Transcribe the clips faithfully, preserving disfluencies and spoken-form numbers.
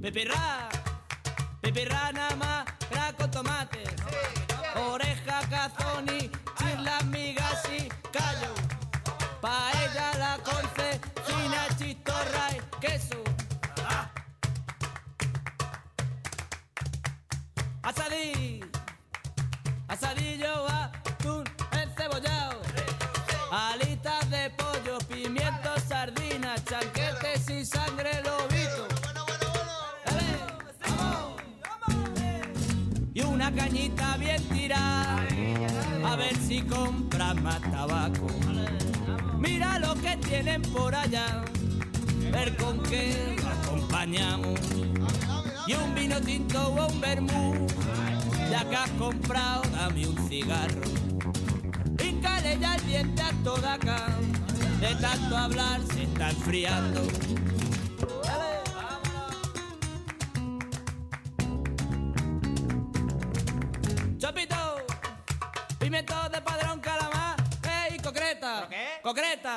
Pipirra, pipirra nada más, gra con tomate. Oreja, cazoni, chislas, migas y callo. Paella, la conce, fina, chistorra y queso. Asadí, asadillo, atún, encebollado. Alitas de pollo, pimientos, sardinas, chanquetes y sangre lobito. Y una cañita bien tirada, a ver si compras más tabaco. Mira lo que tienen por allá, ver con qué lo acompañamos. Y un vino tinto o un vermú, ya que has comprado, dame un cigarro. Píncale ya el diente a toda acá, de tanto hablar se está enfriando. Chopito, pimiento de padrón, calamar, eh, y concreta, ¿qué? Concreta,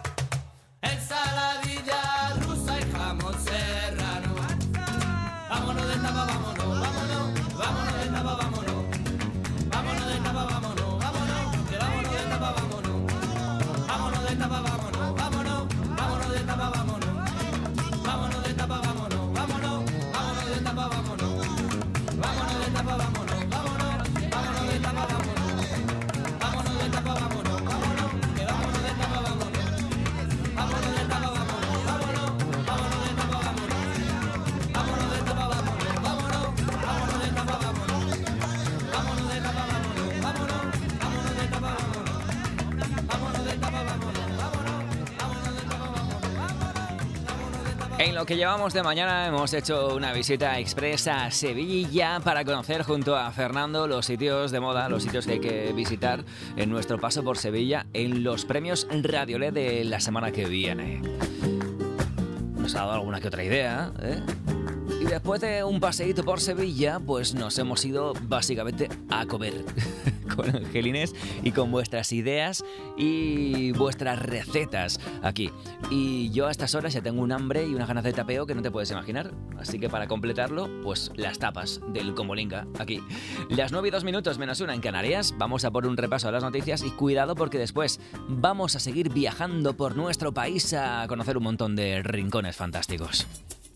ensaladilla rusa y jamón serrano. Vámonos de tapa, vámonos, vámonos, vámonos de tapa, vámonos. Vámonos de tapa, vámonos, vámonos, que vámonos de tapa, vámonos. Vámonos de tapa, vámonos, vámonos, vámonos de tapa, vámonos. Vámonos de tapa, vámonos, vámonos, vámonos de tapa, vámonos. Vámonos de tapa, vámonos, vámonos, vámonos de tapa, vámonos. Vámonos de tapa, vámonos, vámonos, que vámonos de tapa, vámonos. Vámonos de tapa, vámonos, vámonos, vámonos de tapa, vámonos. Vámonos de tapa, vámonos, vámonos, vámonos de tapa, vámonos. Vámonos de tapa, vámonos, vámonos, vámonos de tapa, vámonos. Vámonos de tapa, vámonos, vámonos, vámonos de tapa, vámonos. En lo que llevamos de mañana hemos hecho una visita expresa a Sevilla para conocer junto a Fernando los sitios de moda, los sitios que hay que visitar en nuestro paso por Sevilla en los premios Radiolé de la semana que viene. Nos ha dado alguna que otra idea, ¿eh? Y después de un paseíto por Sevilla, pues nos hemos ido básicamente a comer con Angelines y con vuestras ideas y vuestras recetas aquí. Y yo a estas horas ya tengo un hambre y unas ganas de tapeo que no te puedes imaginar. Así que para completarlo, pues las tapas del Comolinga aquí. Las nueve y dos minutos menos una en Canarias. Vamos a por un repaso a las noticias y cuidado porque después vamos a seguir viajando por nuestro país a conocer un montón de rincones fantásticos.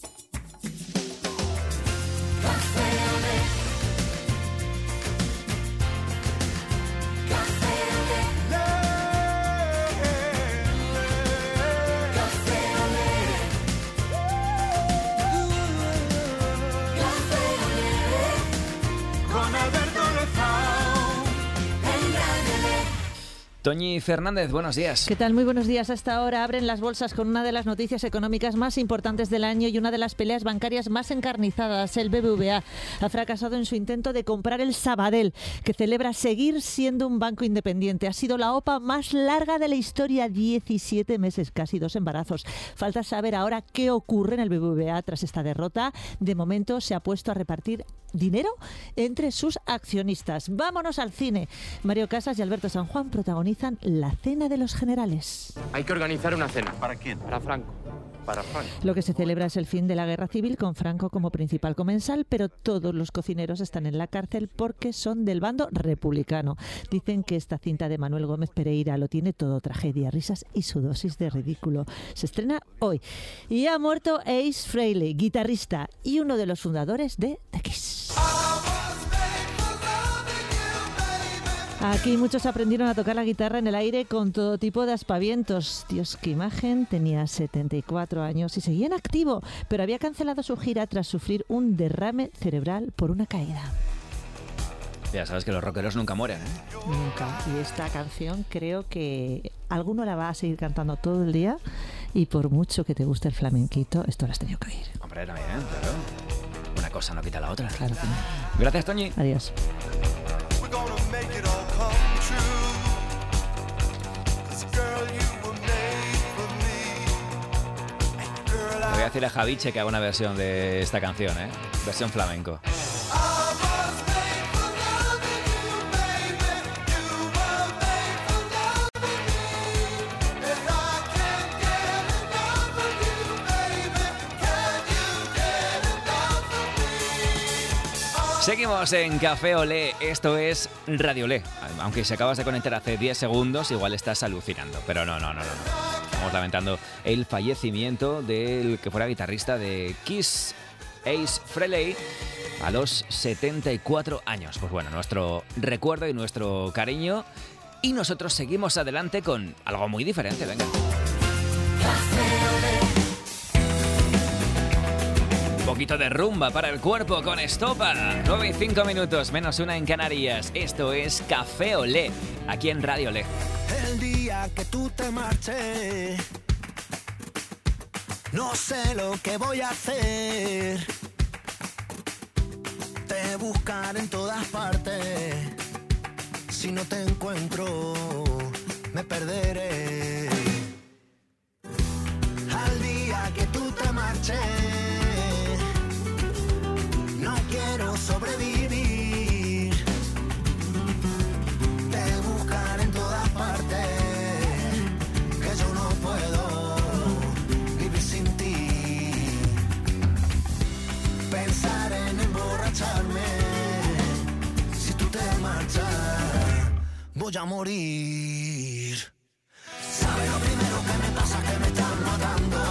Toñi Fernández, buenos días. ¿Qué tal? Muy buenos días. Hasta ahora abren las bolsas con una de las noticias económicas más importantes del año y una de las peleas bancarias más encarnizadas. El B B V A ha fracasado en su intento de comprar el Sabadell, que celebra seguir siendo un banco independiente. Ha sido la OPA más larga de la historia, diecisiete meses, casi dos embarazos. Falta saber ahora qué ocurre en el B B V A tras esta derrota. De momento se ha puesto a repartir dinero entre sus accionistas. Vámonos al cine. Mario Casas y Alberto San Juan protagonizan La Cena de los Generales. Hay que organizar una cena. ¿Para quién? Para Franco. Para Franco. Lo que se celebra es el fin de la guerra civil con Franco como principal comensal, pero todos los cocineros están en la cárcel porque son del bando republicano. Dicen que esta cinta de Manuel Gómez Pereira lo tiene todo: tragedia, risas y su dosis de ridículo. Se estrena hoy. Y ha muerto Ace Frehley, guitarrista y uno de los fundadores de The Kiss. Aquí muchos aprendieron a tocar la guitarra en el aire con todo tipo de aspavientos. Dios, qué imagen. Tenía setenta y cuatro años y seguía en activo, pero había cancelado su gira tras sufrir un derrame cerebral por una caída. Ya sabes que los rockeros nunca mueren, ¿eh? Nunca. Y esta canción creo que alguno la va a seguir cantando todo el día y por mucho que te guste el flamenquito, esto lo has tenido que oír. Hombre, también, claro. Una cosa no quita la otra. Claro que no. Gracias, Toñi. Adiós. Le voy a decir a Javiche que haga una versión de esta canción, ¿eh? Versión flamenco. Seguimos en Café Olé, esto es Radio Olé. Aunque si acabas de conectar hace diez segundos, igual estás alucinando. Pero no, no, no, no. no. Estamos lamentando el fallecimiento del que fuera guitarrista de Kiss, Ace Frehley, a los setenta y cuatro años. Pues bueno, nuestro recuerdo y nuestro cariño. Y nosotros seguimos adelante con algo muy diferente, venga. Un poquito de rumba para el cuerpo con Estopa. nueve y cinco minutos, menos una en Canarias. Esto es Café Olé, aquí en Radio Olé. El día que tú te marches, no sé lo que voy a hacer. Te buscaré en todas partes. Si no te encuentro, me perderé. Al día que tú te marches, no quiero sobrevivir. Te buscaré en todas partes, que yo no puedo vivir sin ti. Pensar en emborracharme, si tú te marchas, voy a morir. ¿Sabes lo primero que me pasa? Que me están matando.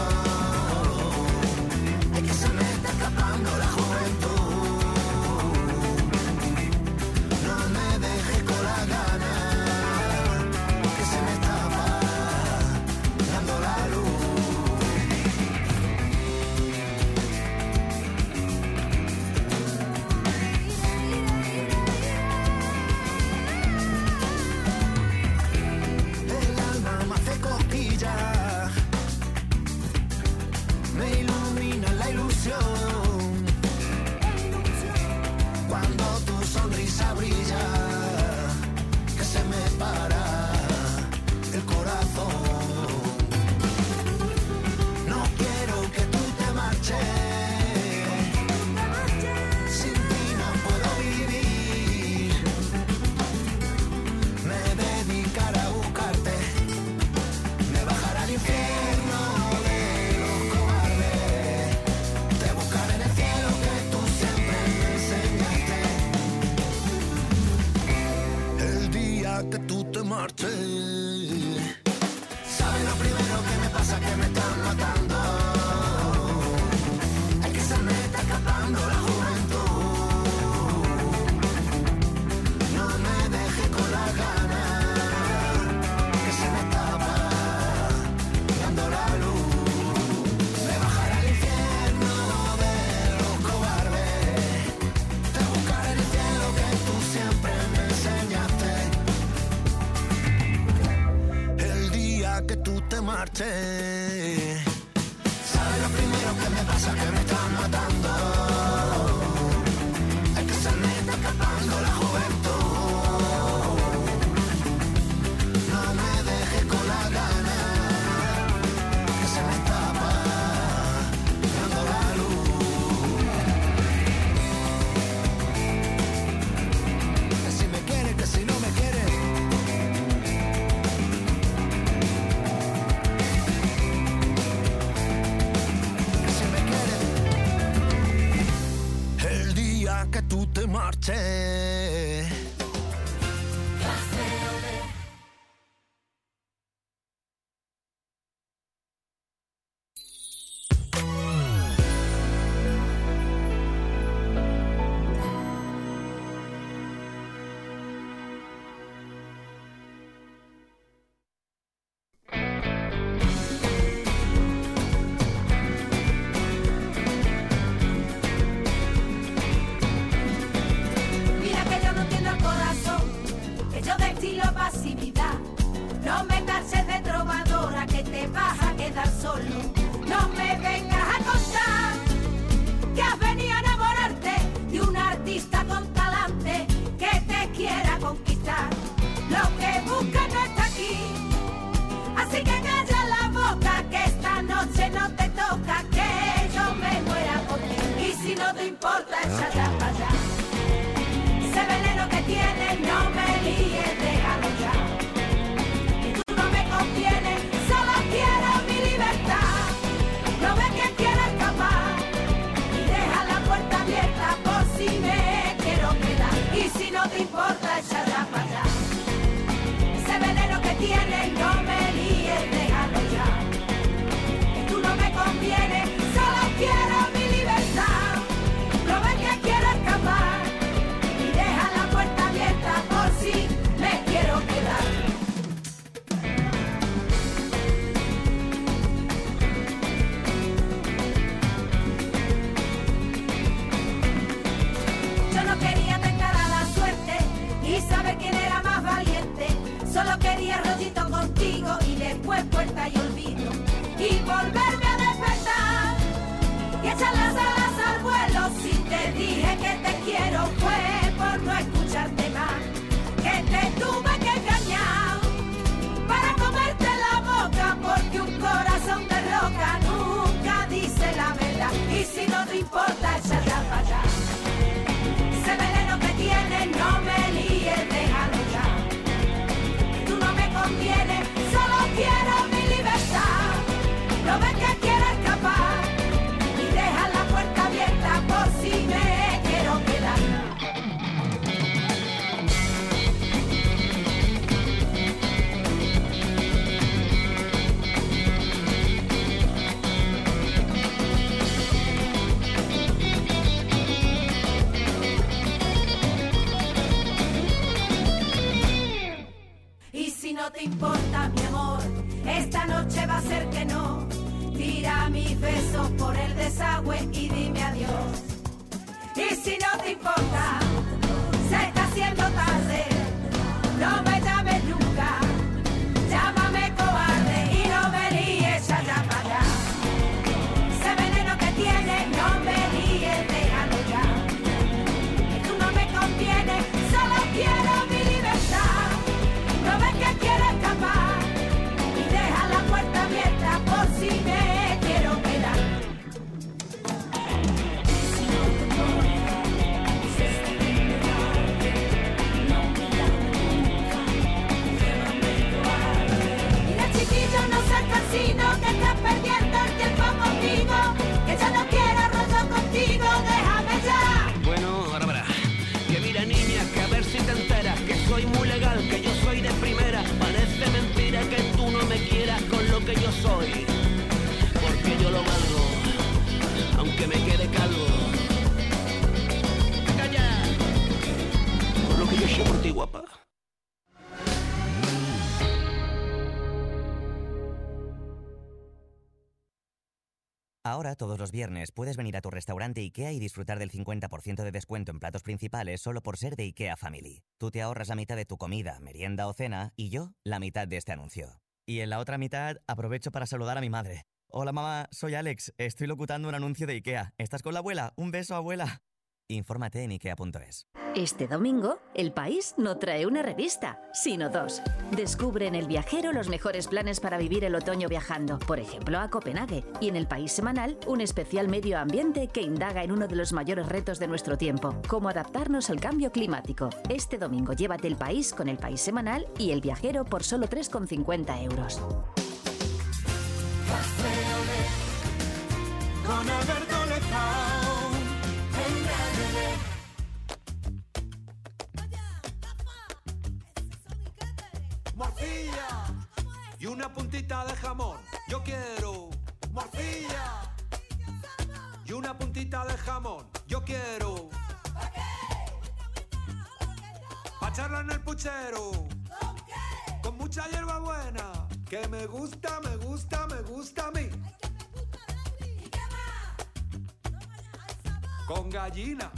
Es que se me está escapando la juventud. No me dejes con la gana, que se me está apagando la luz. El alma me hace cosquillas, me ilumina la ilusión. Cuando tu sonrisa brilla, que se me para el corazón. No quiero que tú te marches, sin ti no puedo vivir. Me dedicaré a buscarte, me bajaré al infierno de los cobardes. Te buscaré en el cielo que tú siempre me enseñaste. El día que tú te marches, ¿sabes lo primero que me pasa? Que me están matando. Es que se me está escapando la juventud. No me dejes con la gana, que se me está apagando la luz. Me bajaré al infierno de los cobardes. Te buscaré en el cielo que tú siempre me enseñaste. El día que tú te marches, ¿sabes lo primero que me pasa? Que me están matando. Es que se me está escapando la juventud. No me dejes con la gana, que se me está apagando la luz. Que si me quieres, que si no me quieres. Que si me quieres. y olvido y volverme a despertar y echar las alas al vuelo. Si te dije que te quiero fue por no escucharte más, que te tuve que engañar para comerte la boca, porque un corazón de roca nunca dice la verdad. Y si no te importa, échala para allá. Ese veneno que tienes no me líes, déjalo ya. Tú no me convienes, solo quiero mi libertad. No ves que quiero escapar y deja la puerta abierta por si me quiero quedar. Y si no te importa, mi amor, esta noche va a ser que no. Tira mis besos por el desagüe y dime adiós. Y si no te importa, se está haciendo tarde. No me llames nunca, llámame cobarde y no me líes, ya ya para allá. Ese veneno que tienes no me líes, déjalo ya. Tú no me convienes, solo quiero mi libertad. No ves que quiero escapar y deja la puerta abierta por si me quiero quedar. Mira chiquillo, no seas cansino, que estás perdiendo el tiempo conmigo, que ya no quiero rollo contigo, déjame ya. Bueno, ahora verás. Que mira niña, que a ver si te enteras que soy muy legal, que yo soy de primera. Parece mentira que tú no me quieras con lo que yo soy, porque yo lo valgo, aunque me quede calvo. ¡Calla! Por lo que yo soy por ti, guapa. Ahora, todos los viernes, puedes venir a tu restaurante IKEA y disfrutar del cincuenta por ciento de descuento en platos principales solo por ser de IKEA Family. Tú te ahorras la mitad de tu comida, merienda o cena y yo la mitad de este anuncio. Y en la otra mitad, aprovecho para saludar a mi madre. Hola mamá, soy Alex, estoy locutando un anuncio de IKEA. ¿Estás con la abuela? Un beso, abuela. Infórmate en ikea punto es. Este domingo, El País no trae una revista, sino dos. Descubre en El Viajero los mejores planes para vivir el otoño viajando, por ejemplo a Copenhague. Y en El País Semanal, un especial medio ambiente que indaga en uno de los mayores retos de nuestro tiempo, cómo adaptarnos al cambio climático. Este domingo llévate El País con El País Semanal y El Viajero por solo tres con cincuenta euros. Con Alberto Lezao. Morcilla y una puntita de jamón. Yo quiero morcilla y una puntita de jamón. Yo quiero pa' echarla en el puchero con mucha hierba buena, que me gusta, me gusta, me gusta a mí. Con gallina.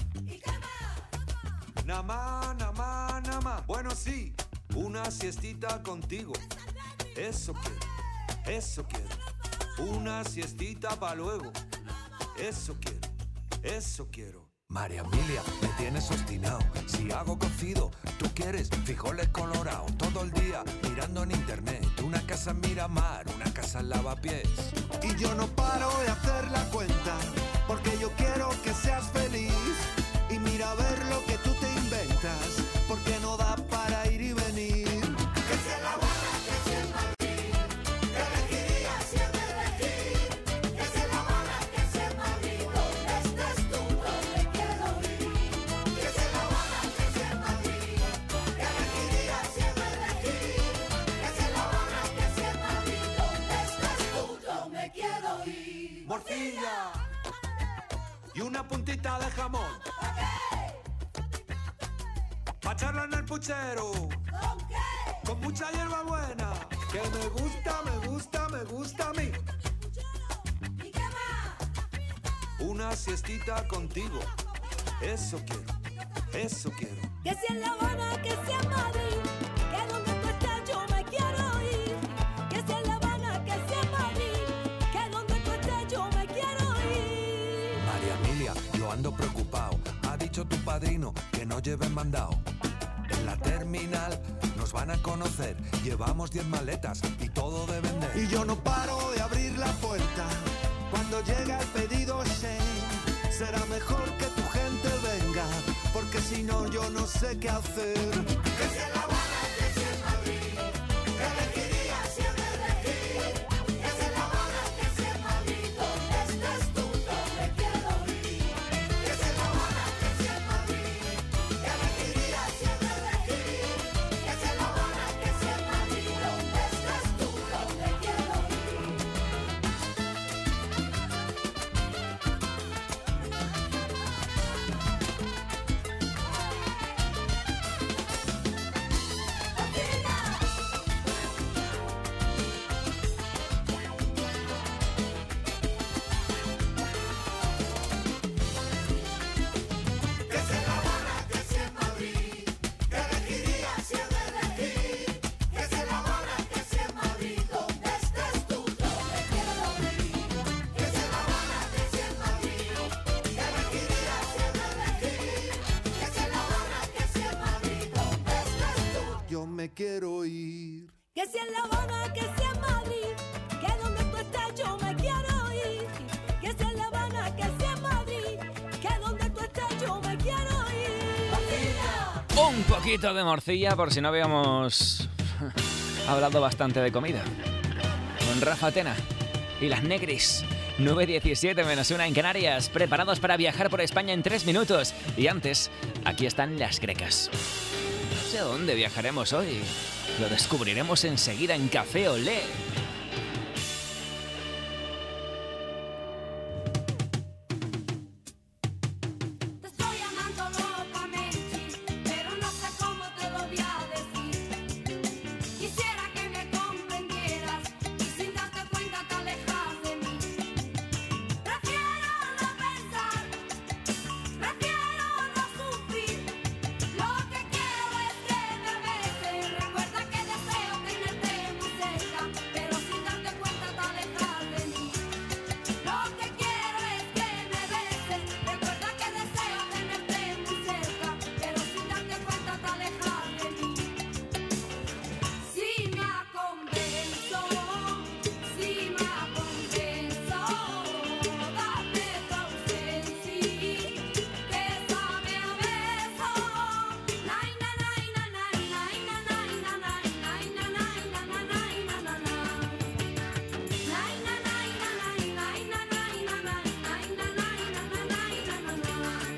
Namá, namá, namá. Bueno, sí. Una siestita contigo, eso quiero, eso quiero. Una siestita pa' luego, eso quiero, eso quiero. María Emilia, me tienes obstinado. Si hago cocido, tú quieres frijoles colorados. Todo el día mirando en internet. Una casa en Miramar, una casa en Lavapiés. Y yo no paro de hacer la cuenta, porque yo quiero que seas feliz. Y mira a ver lo que tú te inventas, porque no da para ir y venir. Que sea La Habana, que sea en Madrid, que elegiría si he de elegir. Que sea La Habana, que sea en Madrid, donde estés tú, donde quiero ir. Que sea La Habana, que sea en Madrid, que elegiría si he de elegir. Que sea La Habana, que sea en Madrid, donde estés tú, donde quiero ir. Morcilla y una puntita de jamón. Pa' echarla en el puchero. ¿Con qué? Con mucha hierba buena, que me gusta, me gusta, me gusta a mí. ¿Y qué más? Una siestita contigo, eso quiero, eso quiero. Que sea en La Habana, que sea en Madrid, que donde tú estés yo me quiero ir. Que sea en La Habana, que sea ando preocupado. Ha dicho tu padrino que no lleven mandado. En la terminal nos van a conocer. Llevamos diez maletas y todo de vender. Y yo no paro de abrir la puerta. Cuando llega el pedido Shane, será mejor que tu gente venga, porque si no yo no sé qué hacer. Que si en La Habana, que si en Madrid, que elegiría si he de elegir. Que si en La Habana, que si en Madrid, donde estés tú, donde quiero ir. Que si en La Habana, que si en Madrid, que elegiría si he de elegir. Que si en La Habana, que si en Madrid, donde estés tú, donde quiero ir. Yo me quiero ir. Que si en La Habana, que si en Madrid, que donde tú estés yo me quiero ir. Que si en La Habana, que si en Madrid, que donde tú estés yo me quiero ir. ¡Morcilla! Un poquito de morcilla por si no habíamos hablado bastante de comida. Con Rafa Tena y las Negris. nueve diecisiete menos una en Canarias. Preparados para viajar por España en tres minutos. Y antes, aquí están las grecas. No sé a dónde viajaremos hoy. Lo descubriremos enseguida en Café Olé. Te estoy amando locamente, pero no sé cómo te lo voy a decir. Quisiera que me comprendieras y sin darte cuenta te alejas de mí. Prefiero no pensar, prefiero no sufrir. Lo que quiero es que me beses. Recuerda que deseo tenerte muy cerca, pero sin darte cuenta te alejas de mí. Lo que quiero es que me beses. Recuerda que deseo tenerte muy cerca, pero sin darte cuenta te alejas de mí. Si me convenzo, si me convenzo, dame tu ausencia, que sabe a beso. Nay, na, nay, na, nay, nay, na, nay, na, nay, nay, na, nay, na, na, nay, na, na, na. Nay, na, nay, na, nay, nay, na, nay, na, nay, nay, na, nay, na, na, nay, na, na, na.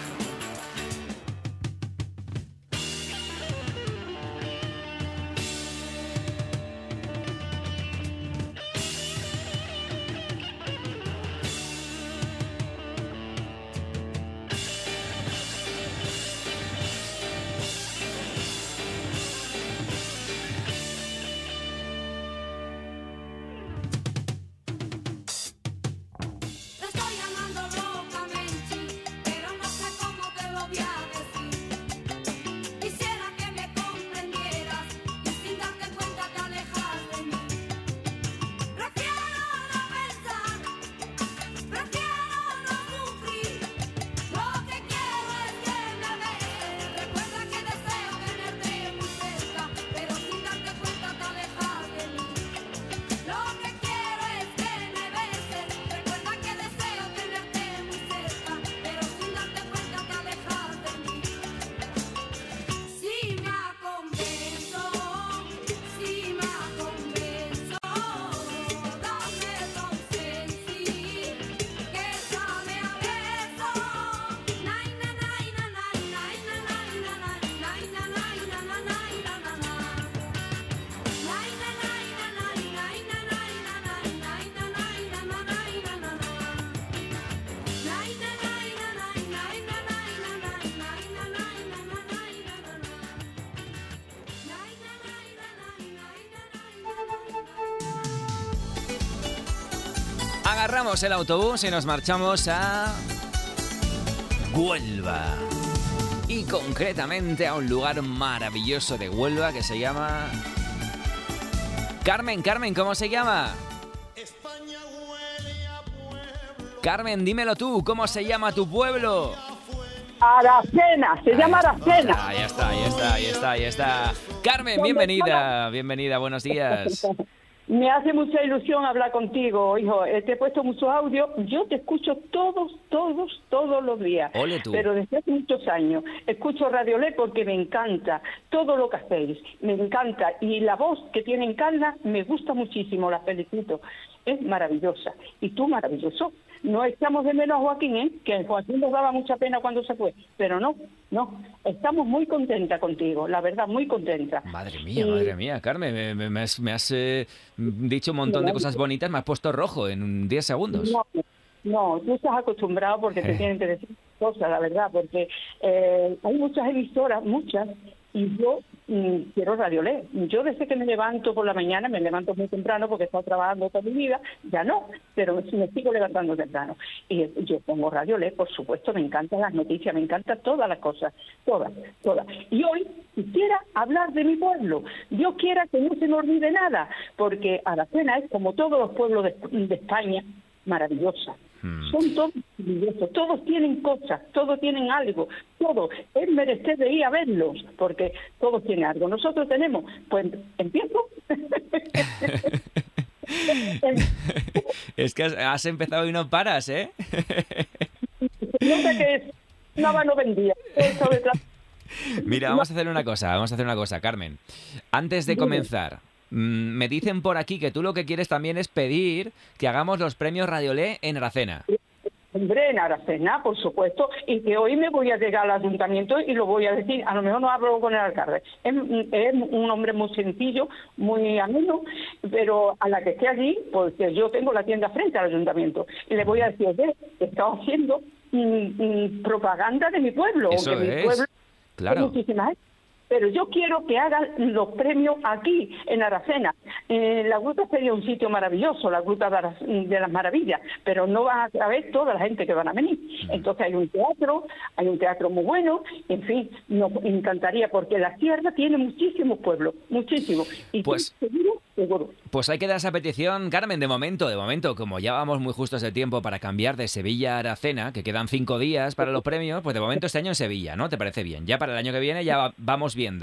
Te estoy amando locamente, pero no sé cómo te lo voy a decir. Quisiera que me comprendieras y sin darte cuenta te alejas de mí. Prefiero no pensar, prefiero no sufrir. Lo que quiero es que me beses. Recuerda que deseo tenerte muy cerca, pero sin darte cuenta te alejas de mí. Lo que quiero es que me beses. Recuerda que deseo tenerte muy cerca, pero sin darte cuenta te alejas de mí. Si me convenzo, si me convenzo, dame tu ausencia, que sabe a beso. Nay, na, nay, na, nay, nay, na, nay, na, nay, nay, na, nay, na, na, nay, na, na, na. Nay, na, nay, na, nay, nay, na, nay, na, nay, nay, na, nay, na, na, nay, na, na, na. Nay, na, nay, na, nay, nay, na, nay, na, nay, nay, na, nay, na, na, nay, na, na, na. Nay, na, nay, na, nay, nay, na, nay. Agarramos el autobús y nos marchamos a Huelva. Y concretamente a un lugar maravilloso de Huelva que se llama... Carmen, Carmen, ¿cómo se llama? Carmen, dímelo tú, ¿cómo se llama tu pueblo? Aracena, se llama Aracena. Ahí está, ahí está, ahí está, ahí está. Carmen, bienvenida, bienvenida, buenos días. Me hace mucha ilusión hablar contigo, hijo. Eh, Te he puesto muchos audios. Yo te escucho todos, todos, todos los días. Ole tú. Pero desde hace muchos años. Escucho Radio Lé porque me encanta todo lo que hacéis. Me encanta. Y la voz que tiene Encarna me gusta muchísimo. La felicito. Es maravillosa. Y tú maravilloso. No echamos de menos a Joaquín, ¿eh? Que Joaquín nos daba mucha pena cuando se fue. Pero no, no. Estamos muy contentas contigo. La verdad, muy contentas. Madre mía, Y- madre mía, Carmen, me, me- me has, me has, eh, dicho un montón de cosas bonitas, me has puesto rojo en diez segundos. No, no, tú estás acostumbrado porque te Eh. tienen que decir cosas, la verdad, porque eh, hay muchas emisoras, muchas, y yo mm, quiero Radio Lé. Yo desde que me levanto por la mañana, me levanto muy temprano porque he estado trabajando toda mi vida, ya no, pero me sigo levantando temprano. Y yo pongo Radio Lé, por supuesto, me encantan las noticias, me encantan todas las cosas, todas, todas. Y hoy quisiera hablar de mi pueblo. Dios quiera que no se me olvide nada, porque Aracena es, como todos los pueblos de, de España, maravillosa. Son todos maravillosos, todos tienen cosas, todos tienen algo, todos. Es merecer de ir a verlos, porque todos tienen algo. Nosotros tenemos, pues, ¿empiezo? Es que has, has empezado y no paras, ¿eh? No sé qué es, nada no vendía. Eso detrás. Mira, vamos a hacer una cosa, vamos a hacer una cosa, Carmen. Antes de Dime. comenzar, mm, me dicen por aquí que tú lo que quieres también es pedir que hagamos los premios Radiolé en Aracena. Hombre, en Aracena, por supuesto, y que hoy me voy a llegar al ayuntamiento y lo voy a decir, a lo mejor no hablo con el alcalde. Es, es un hombre muy sencillo, muy ameno, pero a la que esté allí, porque yo tengo la tienda frente al ayuntamiento, y le voy a decir, oye, he estado haciendo mm, mm, propaganda de mi pueblo, Eso que mi es, pueblo claro. hay muchísima gente. Pero yo quiero que hagan los premios aquí, en Aracena. Eh, la gruta sería un sitio maravilloso, la gruta de, Ara- de las maravillas, pero no va a ver toda la gente que van a venir. Entonces hay un teatro, hay un teatro muy bueno, en fin, nos encantaría, porque la tierra tiene muchísimos pueblos, muchísimos. Y Pues- seguro, seguro. Pues hay que dar esa petición, Carmen, de momento, de momento, como ya vamos muy justos de tiempo para cambiar de Sevilla a Aracena, que quedan cinco días para los premios, pues de momento este año en Sevilla, ¿no? ¿Te parece bien? Ya para el año que viene ya va- vamos viendo.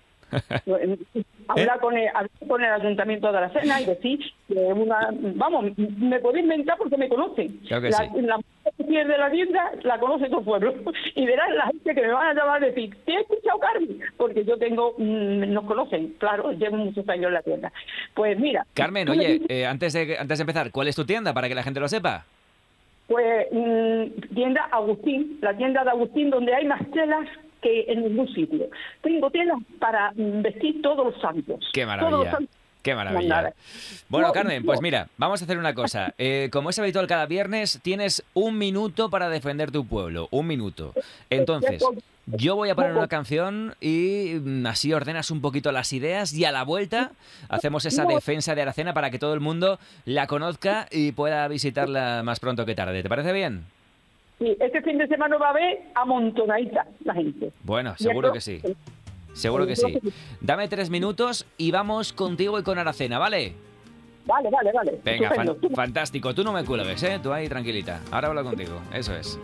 Hablar con, el, hablar con el ayuntamiento de Aracena y decir que una, vamos, me puedo inventar porque me conocen. Claro que la, sí. la mujer que pierde la tienda la conoce todo el pueblo. Y verás la gente que me van a llamar a decir, ¿te he escuchado, Carmen? Porque yo tengo, mm, nos conocen, claro, llevo muchos años en la tienda. Pues mira. Carmen, tú me oye, dices, eh, antes, de, antes de empezar, ¿cuál es tu tienda para que la gente lo sepa? Pues mm, tienda Agustín, la tienda de Agustín, donde hay más telas que en ningún sitio. Tengo telas para mm, vestir todos los santos. ¡Qué Todos los maravilla! santos. ¡Qué maravilla! Nada. Bueno, No, Carmen, pues no. mira, vamos a hacer una cosa. Eh, como es habitual cada viernes, tienes un minuto para defender tu pueblo. Un minuto. Entonces, yo voy a poner una canción y mm, así ordenas un poquito las ideas y a la vuelta hacemos esa defensa de Aracena para que todo el mundo la conozca y pueda visitarla más pronto que tarde. ¿Te parece bien? Sí, este fin de semana va a haber amontonadita la gente. Bueno, Y seguro esto- que sí. Seguro que sí. Dame tres minutos y vamos contigo y con Aracena, ¿vale? Vale, vale, vale. Venga, fan- Estupendo. fantástico. Tú no me cuelgues, ¿eh? Tú ahí tranquilita. Ahora hablo contigo. Eso es.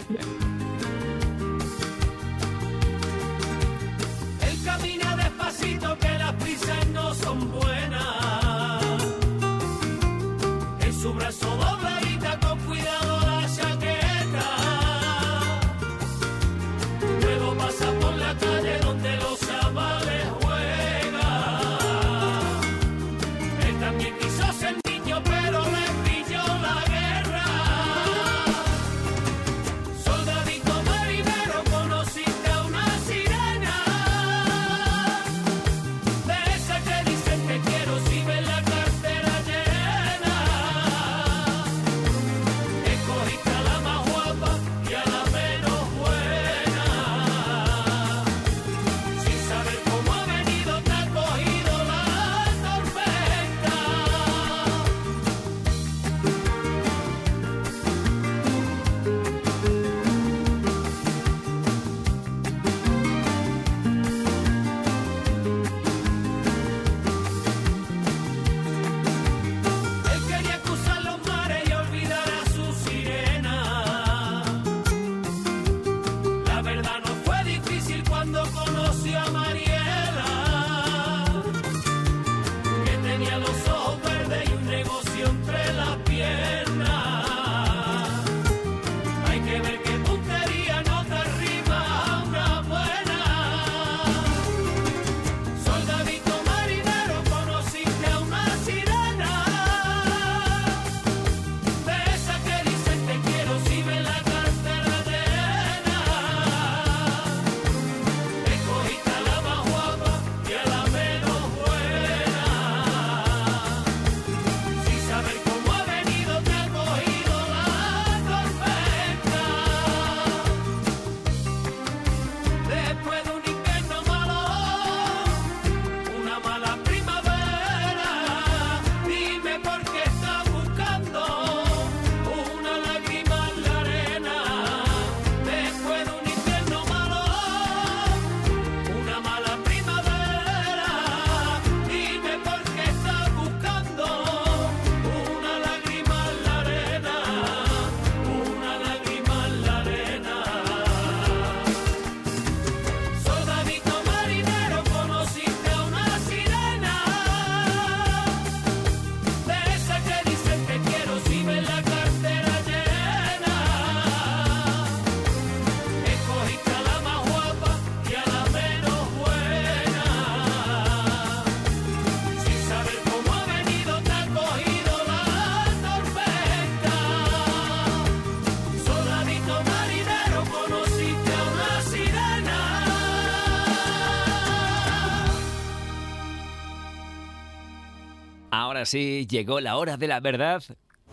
Él camina despacito que las prisas no son buenas. En su brazo dobladita con cuidado la chaqueta. Luego pasa por la calle donde los chavales juegan. Él también quiso ser niño pero le pilló la guerra. Soldadito ahora sí, llegó la hora de la verdad.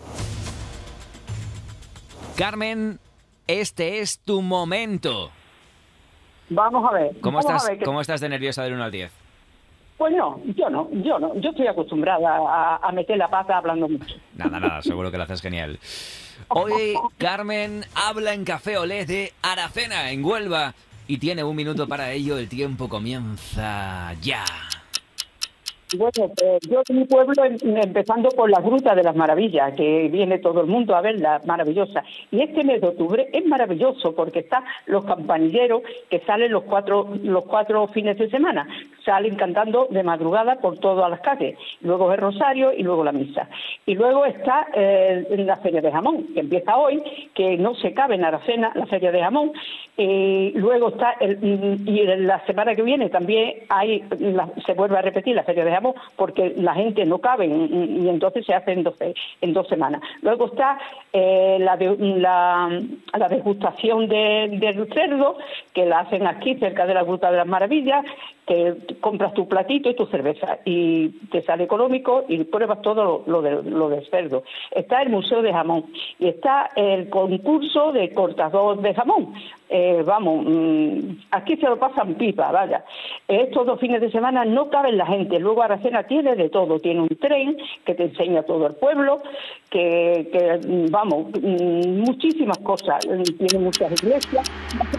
Carmen, este es tu momento. Vamos a ver. ¿Cómo, vamos estás, a ver que- ¿Cómo estás de nerviosa del uno al diez? Pues no, yo no, yo no. Yo estoy acostumbrada a, a meter la pata hablando mucho. Nada, nada, seguro que lo haces genial. Hoy Carmen habla en Café Olé de Aracena, en Huelva, y tiene un minuto para ello. El tiempo comienza ya. Bueno, eh, yo en mi pueblo, em- empezando por la Gruta de las Maravillas, que viene todo el mundo a verla, maravillosa. Y este mes de octubre es maravilloso porque están los campanilleros que salen los cuatro los cuatro fines de semana. Salen cantando de madrugada por todas las calles. Luego el rosario y luego la misa. Y luego está eh, la Feria de Jamón, que empieza hoy, que no se cabe en Aracena, la Feria de Jamón. Eh, luego está, el, y la semana que viene también hay la- se vuelve a repetir la Feria de Jamón, porque la gente no cabe y, y entonces se hace en dos, en dos semanas. Luego está eh, la, de, la, la degustación de, del cerdo, que la hacen aquí cerca de la Gruta de las Maravillas, que compras tu platito y tu cerveza y te sale económico y pruebas todo lo, lo, de, lo del cerdo. Está el Museo de Jamón y está el concurso de cortador de jamón. Eh, vamos, mmm, aquí se lo pasan pipa, vaya. Estos dos fines de semana no cabe la gente. Luego Aracena tiene de todo. Tiene un tren que te enseña todo el pueblo, que, que vamos, mmm, muchísimas cosas. Tiene muchas iglesias.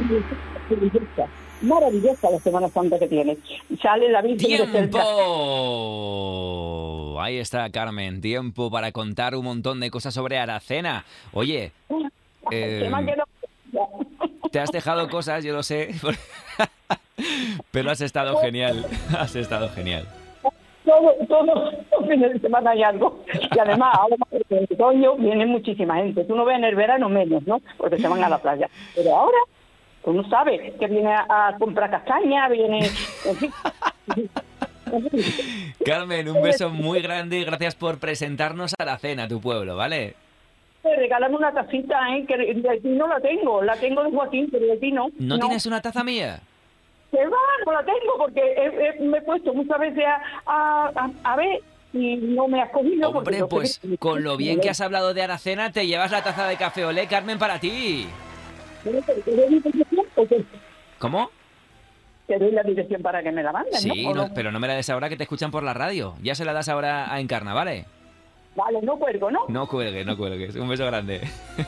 Maravillosa la Semana Santa que tiene. Sale la Virgen de cerca. ¡Tiempo! Ahí está, Carmen. Tiempo para contar un montón de cosas sobre Aracena. Oye, eh, Se me ha quedado- te has dejado cosas, yo lo sé. Pero has estado genial. Has estado genial. Todo, todos los fines de semana hay algo. Y además, ahora en el otoño viene muchísima gente. Tú no ves en el verano menos, ¿no? Porque se van a la playa. Pero ahora, tú no sabes que viene a, a comprar castaña, viene... En fin. Carmen, un beso muy grande y gracias por presentarnos a Aracena, tu pueblo, ¿vale? Regálame una tacita, ¿eh? Que de ti no la tengo. La tengo de Joaquín, pero de ti no. ¿No, tienes una taza mía? Que va, no la tengo porque he- he- me he puesto muchas veces a, a, a, a ver y no me has cogido. porque Hombre, yo pues creo que- con lo bien que has hablado de Aracena, te llevas la taza de Café Olé, Carmen, para ti. ¿Te doy mi dirección o qué? ¿Cómo? Te doy la dirección para que me la mandes, Sí, ¿no? ¿O no, no? pero no me la des ahora que te escuchan por la radio. Ya se la das ahora a Encarna, ¿vale? Vale, no cuelgo, ¿no? No cuelgues, no cuelgues. Un beso grande.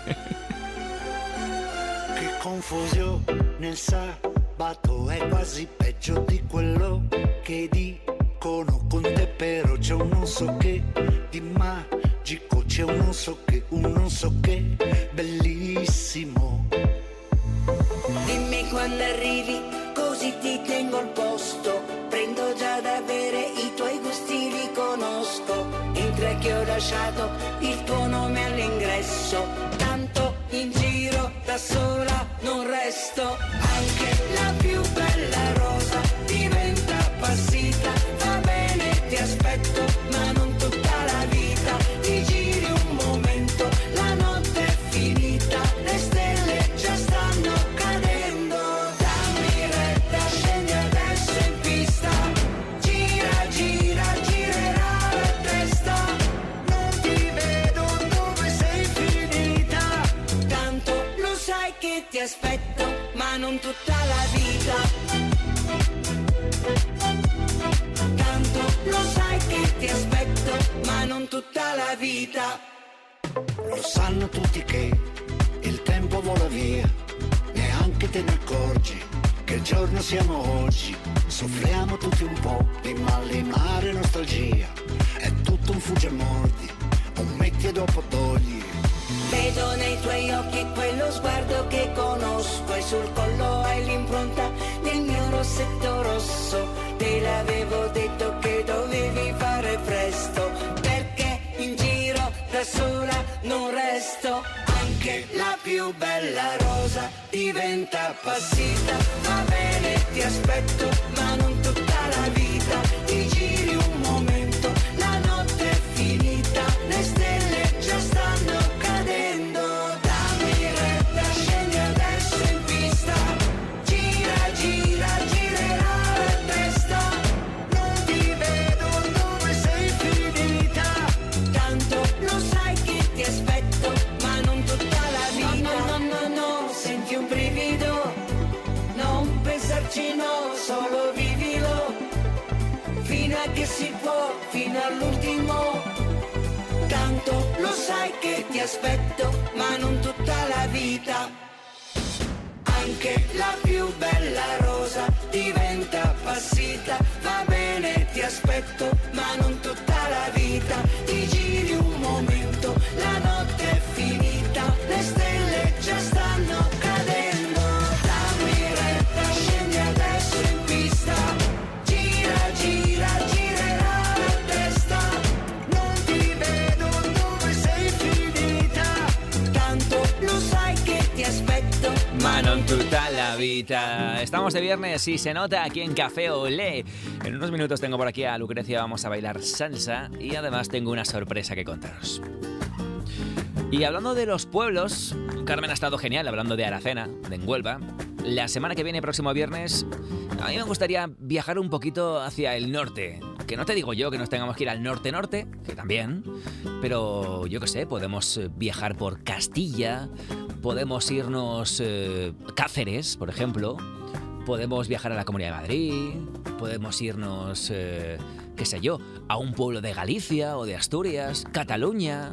Che confusione, sabato è quasi peggio di quello che dicono con te, però c'è un non so che di magico, c'è un non so che, un non so che bellissimo. Dimmi quando arrivi, così ti tengo al posto. Prendo già da bere, i tuoi gusti li conosco. In tre che ho lasciato il tuo nome all'ingresso. Tanto in giro da sola non resto. Anche la più bella rosa diventa appassita. Va bene, ti aspetto, ma non tutta la vita. Ti giri un momento, la notte è finita. Le stelle già stanno cadendo. Dammi retta, scendi adesso in pista. Gira, gira, girerà la testa. Non ti vedo dove sei finita. Tanto lo sai che ti aspetto, ma non tutta la vita. Tanto lo sai che ti aspetto, ma non tutta la vita. Lo sanno tutti che il tempo vola via, neanche te ne accorgi che giorno siamo oggi. Soffriamo tutti un po' di malinare e nostalgia, è tutto un fugge e mordi, un metti e dopo togli. Vedo nei tuoi occhi quello sguardo che conosco e sul collo hai l'impronta del mio rossetto rosso. Te l'avevo detto che dovevi fare presto, perché in giro da sola non resto. Anche la più bella rosa diventa appassita. Va bene, ti aspetto, ma non tutta la vita. Ti giri un momento, la notte è finita. Le stelle già stanno cadendo. Dammi retta, scendi adesso in pista. Gira, gira, girerà la testa. Non ti vedo dove sei finita. fino all'ultimo. Tanto lo sai che ti aspetto, ma non tutta la vita. Anche la più bella rosa diventa appassita. Va bene, ti aspetto, ma non tutta la vita. Ti giri un momento, la notte è finita, le stelle già stanno cadendo. Dammi retta, scendi adesso in pista. Gira, gira, girerà la testa. Non ti vedo dove sei finita. Tanto lo sai che ti aspetto, Ma non tutta la vida. Estamos de viernes y se nota aquí en Café Olé. En unos minutos tengo por aquí a Lucrecia, vamos a bailar salsa y además tengo una sorpresa que contaros. Y hablando de los pueblos, Carmen ha estado genial hablando de Aracena, de Huelva. La semana que viene, próximo viernes, a mí me gustaría viajar un poquito hacia el norte. Que no te digo yo que nos tengamos que ir al norte-norte, que también, pero yo qué sé, podemos viajar por Castilla, podemos irnos eh, Cáceres, por ejemplo, podemos viajar a la Comunidad de Madrid, podemos irnos, eh, qué sé yo, a un pueblo de Galicia o de Asturias, Cataluña,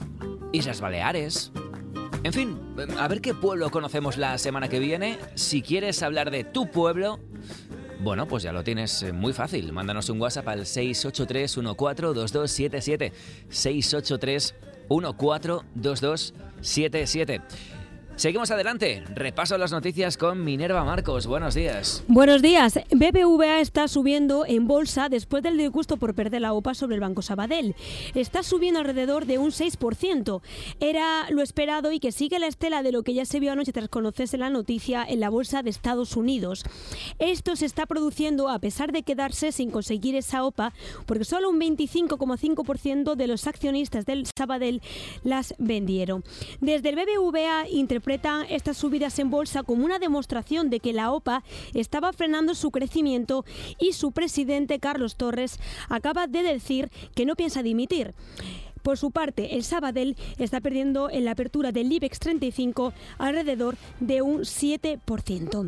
Islas Baleares. En fin, a ver qué pueblo conocemos la semana que viene. Si quieres hablar de tu pueblo, bueno, pues ya lo tienes muy fácil. Mándanos un WhatsApp al seis ocho tres uno cuatro dos dos siete siete. seis ocho tres uno cuatro dos dos siete siete. Seguimos adelante. Repaso las noticias con Minerva Marcos. Buenos días. Buenos días. B B V A está subiendo en bolsa después del disgusto por perder la OPA sobre el Banco Sabadell. Está subiendo alrededor de un seis por ciento. Era lo esperado y que sigue la estela de lo que ya se vio anoche tras conocerse la noticia en la bolsa de Estados Unidos. Esto se está produciendo a pesar de quedarse sin conseguir esa OPA porque solo un veinticinco coma cinco por ciento de los accionistas del Sabadell las vendieron. Desde el B B V A interpretan estas subidas en bolsa como una demostración de que la OPA estaba frenando su crecimiento y su presidente Carlos Torres acaba de decir que no piensa dimitir. Por su parte, el Sabadell está perdiendo en la apertura del IBEX treinta y cinco alrededor de un siete por ciento.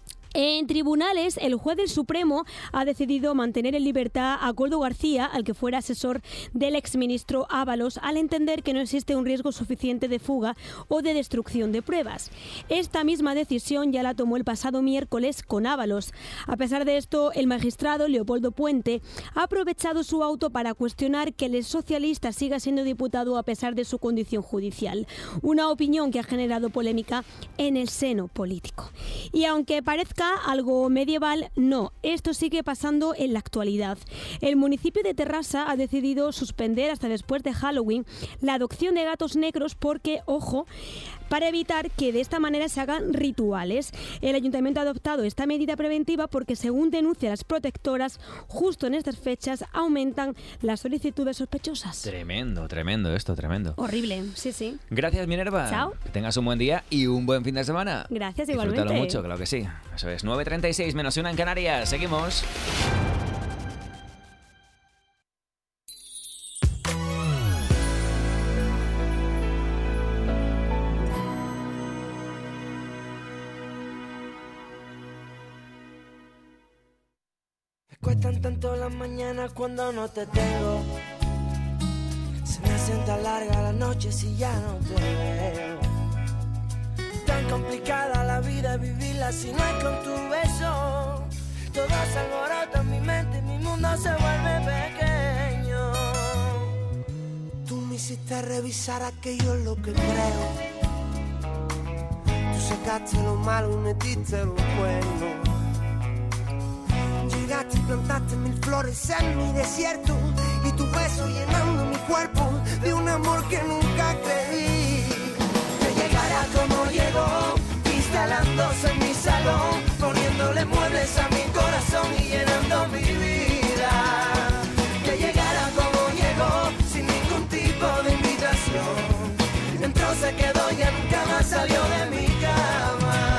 En tribunales, el juez del Supremo ha decidido mantener en libertad a Koldo García, al que fuera asesor del exministro Ábalos, al entender que no existe un riesgo suficiente de fuga o de destrucción de pruebas. Esta misma decisión ya la tomó el pasado miércoles con Ábalos. A pesar de esto, el magistrado Leopoldo Puente ha aprovechado su auto para cuestionar que el socialista siga siendo diputado a pesar de su condición judicial. Una opinión que ha generado polémica en el seno político. Y aunque parezca algo medieval, no, esto sigue pasando en la actualidad. El municipio de Terrassa ha decidido suspender hasta después de Halloween la adopción de gatos negros porque, ojo, para evitar que de esta manera se hagan rituales. El ayuntamiento ha adoptado esta medida preventiva porque, según denuncian las protectoras, justo en estas fechas aumentan las solicitudes sospechosas. Tremendo, tremendo esto, tremendo. Horrible, sí, sí. Gracias, Minerva. Chao. Que tengas un buen día y un buen fin de semana. Gracias, igualmente. Disfrútalo mucho, claro que sí. Eso es, nueve treinta y seis menos una en Canarias. Seguimos. Cuestan tanto las mañanas cuando no te tengo. Se me hacen tan largas las noches y ya no te veo. Tan complicada la vida vivirla si no es con tu beso. Todo se alborota en mi mente y mi mundo se vuelve pequeño. Tú me hiciste revisar aquello en lo que creo. Tú sacaste lo malo y metiste lo bueno. Llegaste y plantaste mil flores en mi desierto y tu beso llenando mi cuerpo de un amor que nunca creí que llegara como llegó, instalándose en mi salón, poniéndole muebles a mi corazón y llenando mi vida. Que llegara como llegó, sin ningún tipo de invitación. Entró, se quedó y ya nunca más salió de mi cama.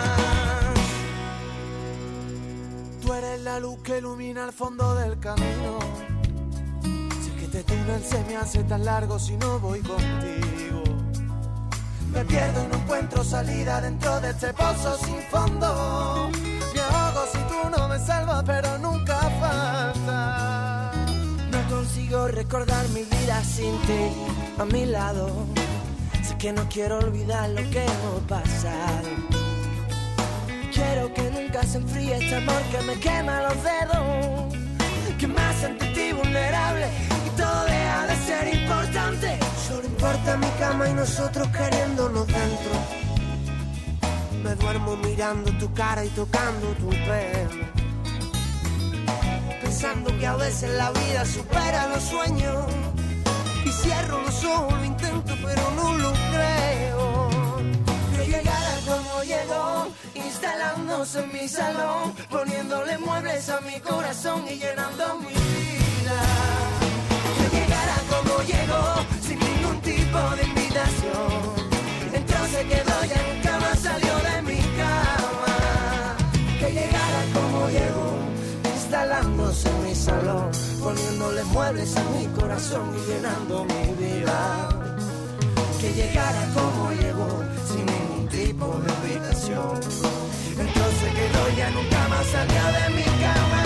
Tú eres la luz que ilumina el fondo del camino. Sé que este túnel se me hace tan largo si no voy contigo. Me pierdo y no encuentro salida dentro de este pozo sin fondo. Me ahogo si tú no me salvas, pero nunca falta. No consigo contigo, recordar mi vida sin ti a mi lado. Sé que no quiero olvidar lo que hemos pasado. Quiero que nunca se enfríe este amor que me quema los dedos, que me hace ante ti vulnerable y todo deja de ser importante. Solo importa mi cama y nosotros queriéndonos dentro. Me duermo mirando tu cara y tocando tu pelo, pensando que a veces la vida supera los sueños. Y cierro los ojos, lo intento pero no lo creo. Que llegara como llegó, instalándose en mi salón, poniéndole muebles a mi corazón y llenando mi vida. Que llegara como llegó, sin ningún tipo de invitación. Entró, se quedó, ya nunca más salió de mi cama. Que llegara como llegó, instalándose en mi salón, poniéndole muebles a mi corazón y llenando mi vida. Que llegara como llegó, sin ningún tipo de invitación. Entonces quedó, ya nunca más salió de mi cama.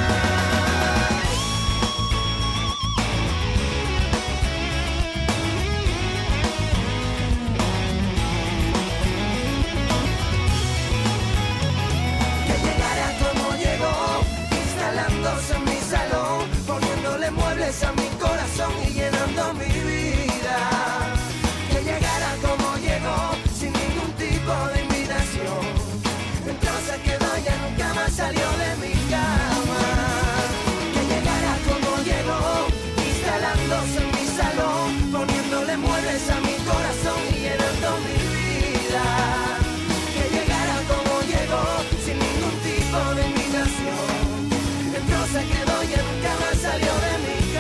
En mi salón, poniéndole muebles a mi corazón y llenando mi vida. Que llegara como llegó, sin ningún tipo de invitación. Entonces quedó, ya nunca más salió de mi cama. Que llegara como llegó, instalándose en mi salón, poniéndole muebles a mi corazón y llenando mi vida. Que llegara como llegó, sin ningún tipo de invitación. Se quedó, ya nunca más salió de mi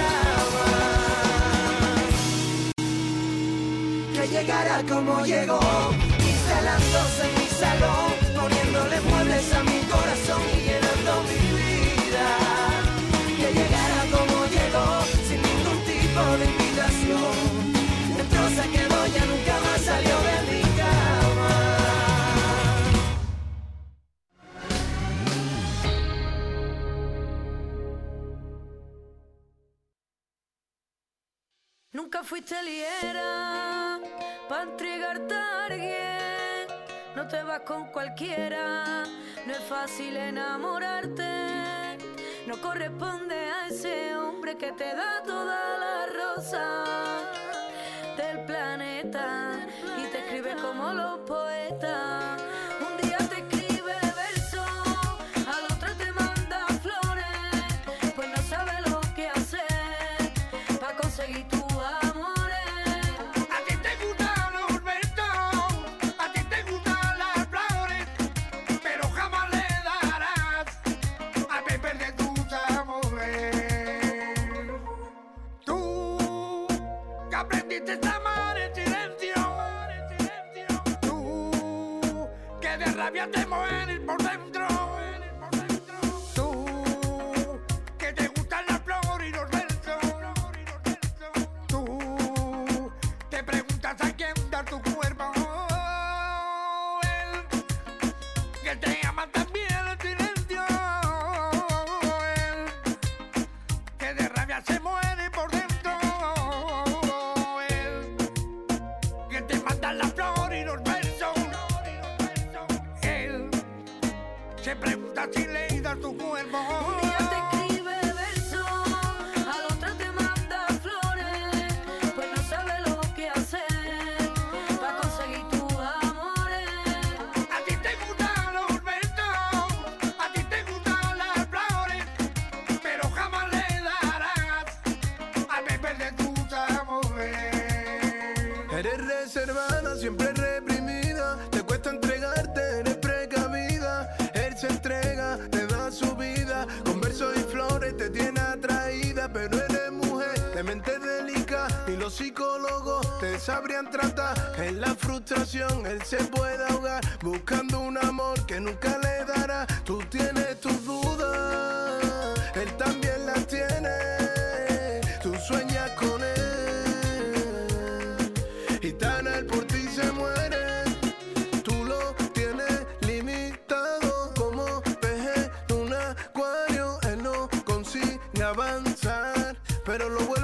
cama. Que llegara como llegó, instalándose en mi salón, poniéndole muebles a mi corazón y llenando mi vida. Que llegara como llegó, sin ningún tipo de invitación. Entró, se quedó, ya nunca más salió de mi cama. Nunca fuiste liera pa' entregarte a alguien. No te vas con cualquiera, no es fácil enamorarte. No corresponde a ese hombre que te da toda la rosa del planeta y te escribe como los poetas. Un día te escribe versos, al otro te manda flores, pues no sabe lo que hacer pa' conseguir tu te mueres por dentro. Tú, que te gustan las flores y los versos. Tú, te preguntas a quién dar tu cuerpo. Él, que te ama también el silencio. Él, que de rabia se muere por dentro. Él, que te manda las flores y los versos. Se pregunta si le das tu cuerpo. Un día te escribe versos, al otro te manda flores, pues no sabe lo que hacer para conseguir tus amores. A ti te gustan los versos, a ti te gustan las flores, pero jamás le darás al beber de tus amores. Eres reservada, siempre reprimida, te cuesta entregarte, eres precavida. Se entrega, te da su vida, con versos y flores te tiene atraída, pero eres mujer de mente delicada y los psicólogos te sabrían tratar. En la frustración él se puede ahogar, buscando un amor que nunca le dará. Tú tienes tus dudas, él también las tiene, tú sueñas con él y tan él por ti se muere. Tú lo tienes limitado como pez en un acuario, él no consigue avanzar, pero lo bueno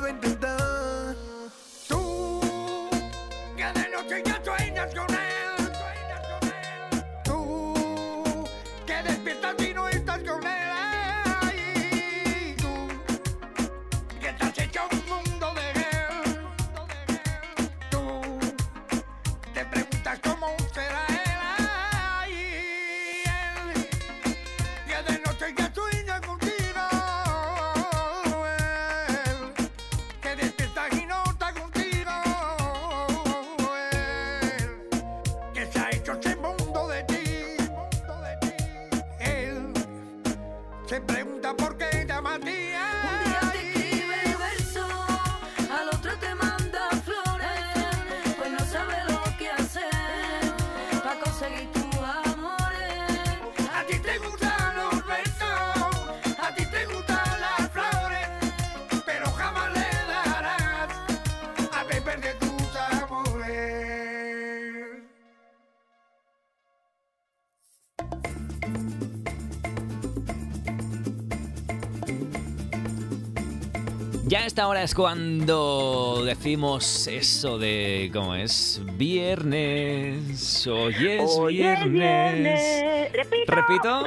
Ya a esta hora es cuando decimos eso de, ¿cómo es? Viernes, hoy es Hoy es viernes. viernes. Repito. ¿Repito?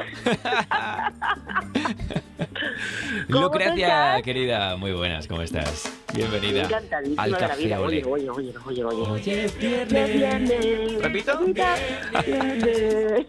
¿Cómo Lucrecia, estás? querida, muy buenas, ¿cómo estás? Bienvenida Encantadísima al de la Café vida. Olé. Oye, oye, oye, oye, oye. Hoy es viernes. viernes. ¿Repito? Viernes.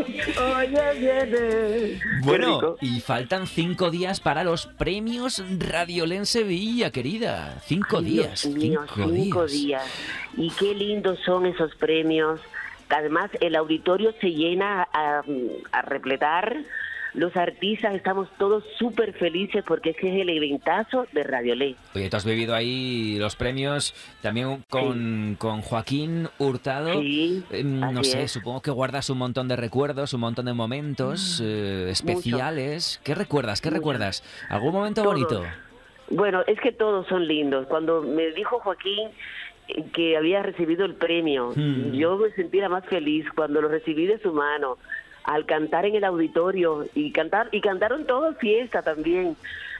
Hoy es viernes. Bueno, y faltan cinco días para los premios Radiolé en Sevilla, querida. Cinco Ay, días. Dios mío, cinco, cinco días. días. Y qué lindos son esos premios. Además, el auditorio se llena a, a repletar. Los artistas estamos todos súper felices porque es que es el eventazo de Radiolé. Oye, tú has vivido ahí los premios también con, con Joaquín Hurtado. Sí, Eh, no así sé, es. supongo que guardas un montón de recuerdos, un montón de momentos eh, especiales. ¿Qué recuerdas? ¿Qué Mucho. recuerdas? ¿Algún momento Todos. bonito? Bueno, es que todos son lindos. Cuando me dijo Joaquín eh, que había recibido el premio, Hmm. yo me sentí la más feliz cuando lo recibí de su mano, al cantar en el auditorio y cantar y cantaron todos fiesta también.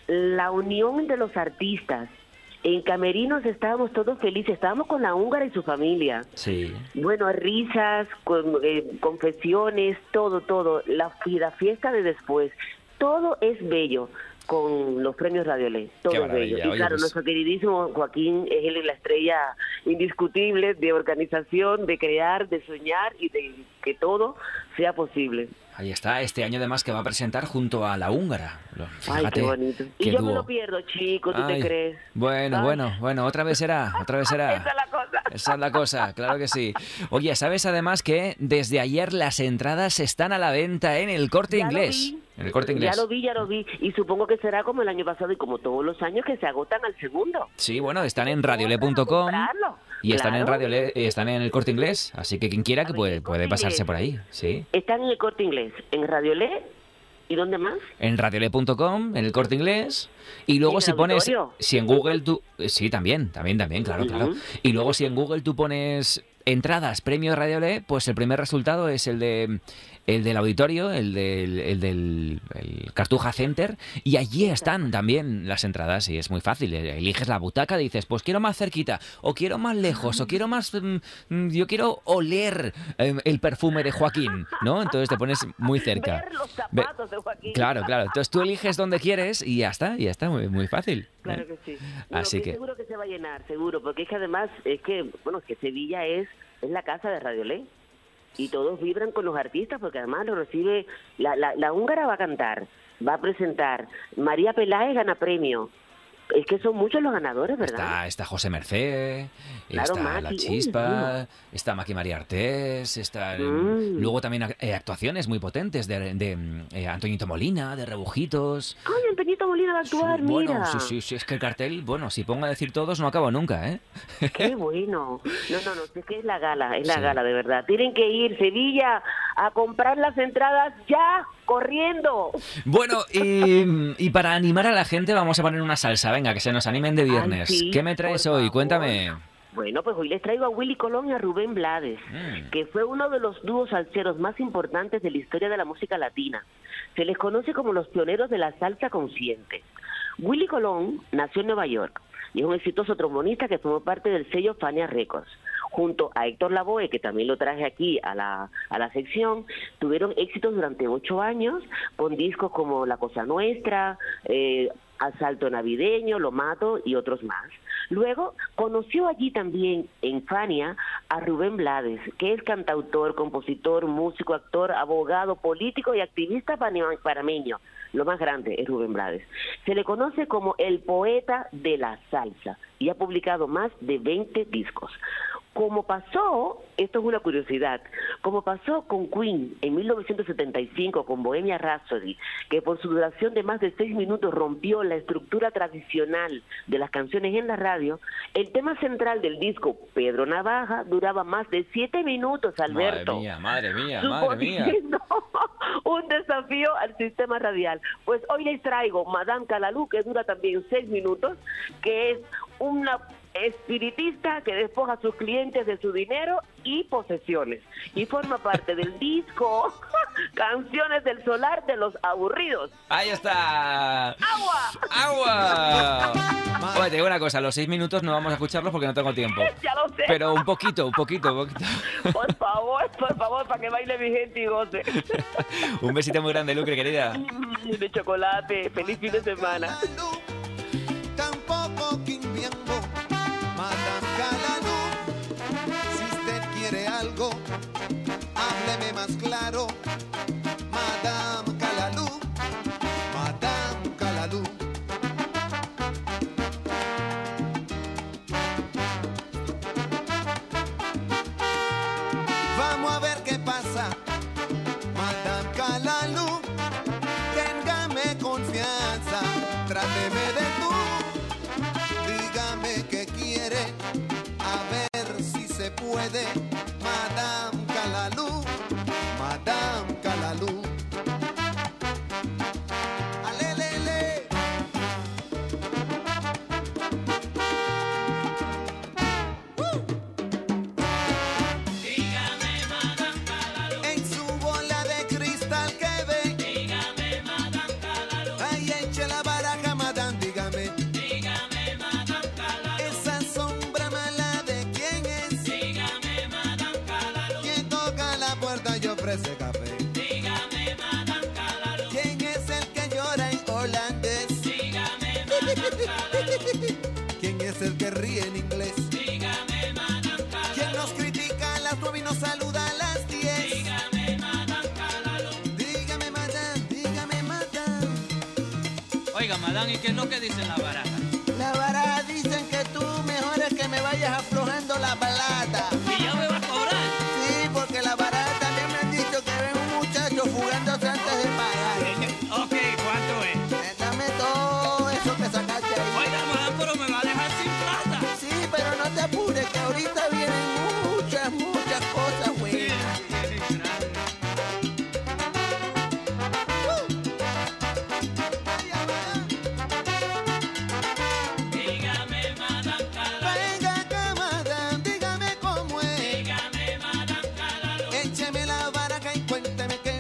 La unión de los artistas. En Camerinos estábamos todos felices, estábamos con la húngara y su familia. Sí. Bueno, risas, con, eh, confesiones, todo, todo. La, y la fiesta de después. Todo es bello con los premios Radiolé. Todo Qué es bello. maravilla. Y Oye, claro, pues- nuestro queridísimo Joaquín es él la estrella indiscutible de organización, de crear, de soñar y de que todo sea posible. Ahí está, este año además que va a presentar junto a la húngara. Lo- Ay, Fíjate, qué bonito. Y qué yo me dúo. lo pierdo, chico, ¿tú Ay, te crees? Bueno, Ay. bueno, bueno, otra vez será, otra vez será. Esa es la cosa. Esa es la cosa, claro que sí. Oye, ¿sabes además que desde ayer las entradas están a la venta en el Corte Ya lo Inglés? vi. En el Corte Inglés. Ya lo vi, ya lo vi. Y supongo que será como el año pasado y como todos los años que se agotan al segundo. Sí, bueno, están en radiolé punto com Comprarlo. y están en Claro. Radiolé, y están en el Corte Inglés, así que quien quiera que puede, puede pasarse por ahí, sí. Están en el Corte Inglés, en Radiolé. ¿Y dónde más? En radiolé punto com, en el Corte Inglés, y luego ¿Y en si el pones, auditorio? si en Google tú, eh, sí, también, también, también, claro, claro. Ujú. Y luego si en Google tú pones entradas, premio Radiolé, pues el primer resultado es el de el del auditorio, el del, el del el Cartuja Center, y allí están también las entradas, y es muy fácil. Eliges la butaca, dices, pues quiero más cerquita, o quiero más lejos, o quiero más, mm, mm, yo quiero oler eh, el perfume de Joaquín, ¿no? Entonces te pones muy cerca. Ver los Ve- zapatos de Joaquín. Claro, claro. Entonces tú eliges donde quieres y ya está, y ya está, muy, muy fácil. Claro ¿eh? que sí. Así No, que- seguro que se va a llenar, seguro, porque es que además es que, bueno, que Sevilla es, es la casa de Radiolé. Y todos vibran con los artistas porque además lo recibe, la, la, la húngara va a cantar, va a presentar, María Peláez gana premio. Es que son muchos los ganadores, ¿verdad? Está, está José Mercé, Claro, está Maki, La uy, Chispa, está Maki María Artés, está Mm. luego también eh, actuaciones muy potentes de, de eh, Antoñito Molina, de Rebujitos. ¡Ay, Antoñito Molina va a actuar, Bueno, mira! sí, sí, sí, es que el cartel, bueno, si pongo a decir todos no acabo nunca, ¿eh? ¡Qué bueno! No, no, no, es que es la gala, es la Sí. gala, de verdad. Tienen que ir, Sevilla, a comprar las entradas ya, corriendo. Bueno, y, y para animar a la gente vamos a poner una salsa, venga, que se nos animen de viernes. Ay, sí, ¿Qué me traes por hoy? favor. Cuéntame. Bueno, pues hoy les traigo a Willy Colón y a Rubén Blades, Mm. que fue uno de los dúos salseros más importantes de la historia de la música latina. Se les conoce como los pioneros de la salsa consciente. Willy Colón nació en Nueva York y es un exitoso trombonista que formó parte del sello Fania Records. Junto a Héctor Lavoe, que también lo traje aquí a la, a la sección, tuvieron éxitos durante ocho años con discos como La Cosa Nuestra, eh, Asalto Navideño, Lo Mato y otros más. Luego conoció allí también en Fania a Rubén Blades, que es cantautor, compositor, músico, actor, abogado, político y activista pane- panameño. Lo más grande es Rubén Blades. Se le conoce como el poeta de la salsa y ha publicado más de veinte discos. Como pasó, esto es una curiosidad, como pasó con Queen en mil novecientos setenta y cinco con Bohemia Rhapsody, que por su duración de más de seis minutos rompió la estructura tradicional de las canciones en la radio, el tema central del disco Pedro Navaja duraba más de siete minutos, Alberto. Madre mía, madre mía, madre mía. Suponiendo un desafío al sistema radial. Pues hoy les traigo Madame Calalú, que dura también seis minutos, que es una espiritista que despoja a sus clientes de su dinero y posesiones. Y forma parte del disco Canciones del Solar de los Aburridos. ¡Ahí está! ¡Agua! ¡Agua! Oye, te digo una cosa, los seis minutos no vamos a escucharlos porque no tengo tiempo. Ya lo sé. Pero un poquito, un poquito, un poquito. Por favor, por favor, para que baile mi gente y goce. Un besito muy grande, Lucre, querida. De chocolate. Feliz fin de semana. Tampoco quimbiando, Madame Calalú. Si usted quiere algo, hábleme más claro. Madame Calalú, Madame Calalú. Vamos a ver qué pasa, Madame Calalú. Téngame confianza, tráteme de tú. Dígame qué quiere, a ver si se puede. Madame Calalú, Madame Calalú. Alelele. Uh. Dígame, Madame Calalú. En su bola de cristal que ve. Dígame, Madame Calalú. Ay, eche la baraja, Madame, dígame. Yo ofrece café. Dígame, Madame Calalú. ¿Quién es el que llora en holandés? Dígame, Madame Calalú. ¿Quién es el que ríe en inglés? Dígame, Madame Calalú. ¿Quién nos critica a las nueve y nos saluda a las diez? Dígame, Madame Calalú. Dígame, Madame, dígame, Madame. Oiga, Madame, ¿y qué es lo que dicen la baraja? La baraja dicen que tú mejor es que me vayas aflojando la plata. ¿Y ya me vas a cobrar? Sí, porque la baraja fugándose antes de pagar. Ok, ¿cuánto es? Dame todo eso que sacaste ahí. Oiga, Madame, pero me va a dejar sin plata. Sí, pero no te apures, que ahorita vienen muchas, muchas cosas, güey. Sí, dígame, Madame Calalú. Venga acá, Madame, dígame cómo es. Dígame, Madame Calalú. Écheme la baraja y cuénteme qué.